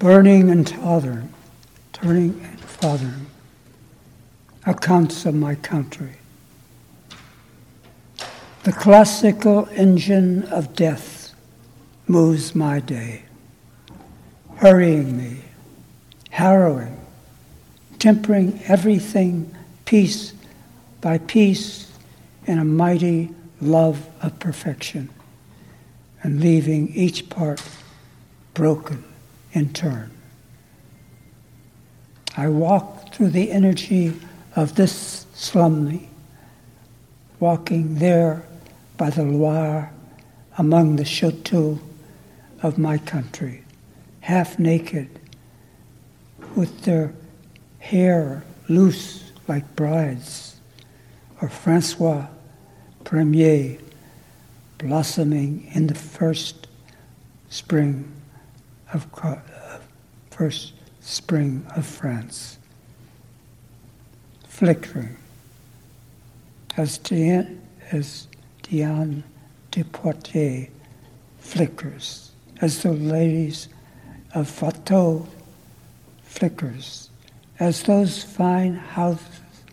burning and tottering, turning and fathering, accounts of my country. The classical engine of death moves my day, hurrying me, harrowing, tempering everything piece by piece in a mighty love of perfection, and leaving each part broken in turn. I walk through the energy of this slumly, walking there by the Loire among the chateaux of my country, half naked, with their hair loose like brides, or Francois Premier blossoming in the first spring of France, flickering as Diane de Poitiers flickers, as the ladies of Watteau flickers, as those fine houses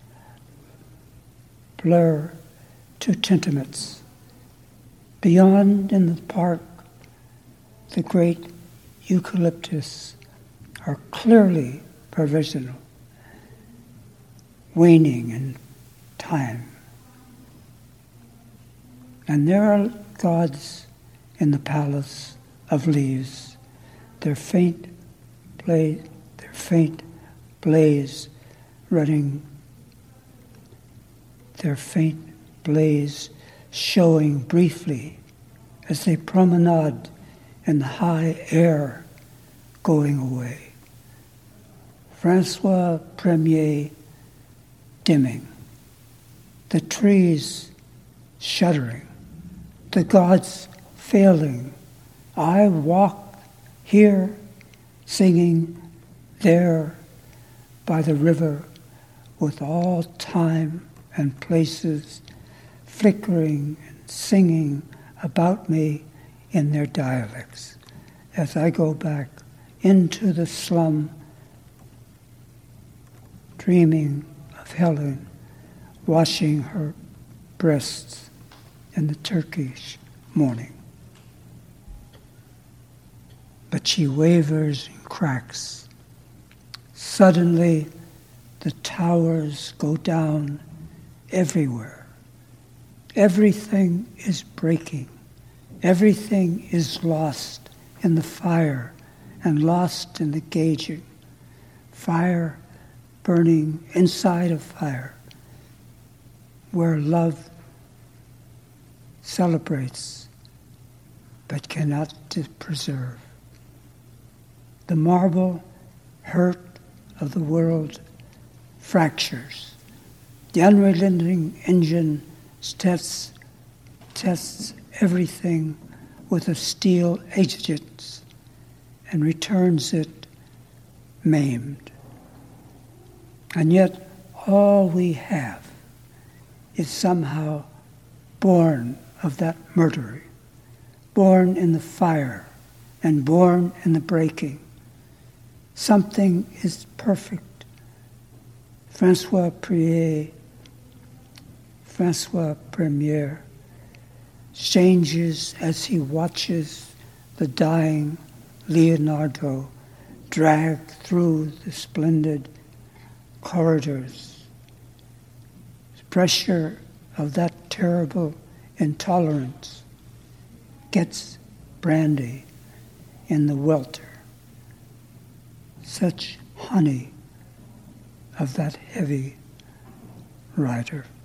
blur to tintaments. Beyond in the park, the great eucalyptus are clearly provisional, waning in time. And there are gods in the palace of leaves, their faint blaze running, their faint blaze showing briefly as they promenade in the high air going away. Francois Premier dimming, the trees shuddering, the gods failing. I walk here, singing there by the river, with all time and places flickering and singing about me in their dialects, as I go back into the slum, dreaming of Helen washing her breasts in the Turkish morning. But she wavers and cracks. Suddenly, the towers go down everywhere. Everything is breaking. Everything is lost in the fire and lost in the gauging. Fire burning inside of fire, where love celebrates but cannot preserve. The marble hurt of the world fractures. The unrelenting engine tests everything with a steel agent and returns it maimed. And yet all we have is somehow born of that murder, born in the fire and born in the breaking. Something is perfect. Francois Premier changes as he watches the dying Leonardo drag through the splendid corridors. The pressure of that terrible intolerance gets brandy in the welter. Such honey of that heavy rider.